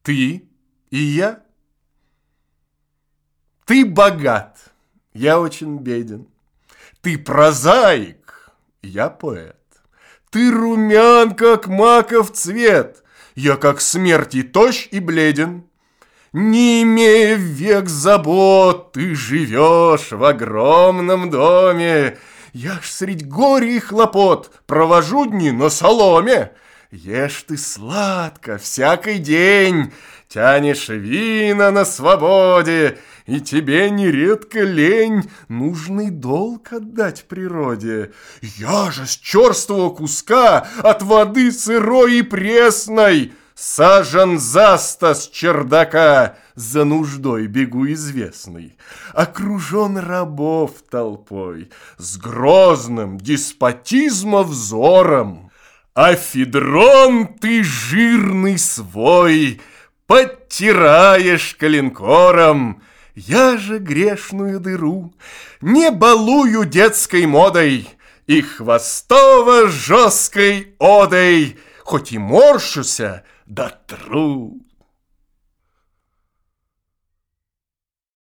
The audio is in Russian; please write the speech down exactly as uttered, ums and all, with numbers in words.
Ты и я. Ты богат, я очень беден. Ты прозаик, я поэт. Ты румян, как маков цвет, я как смерти тощ и бледен. Не имея век забот, ты живешь в огромном доме. Я ж средь горя и хлопот провожу дни на соломе. Ешь ты сладко всякий день, тянешь вина на свободе, и тебе нередко лень нужный долг отдать природе. Я же с черствого куска от воды сырой и пресной сажен заста с чердака, за нуждой бегу известный, окружен рабов толпой, с грозным деспотизма взором. А федрон ты жирный свой подтираешь коленкором. Я же грешную дыру не балую детской модой и хвостово-жесткой одой, хоть и морщуся, да тру.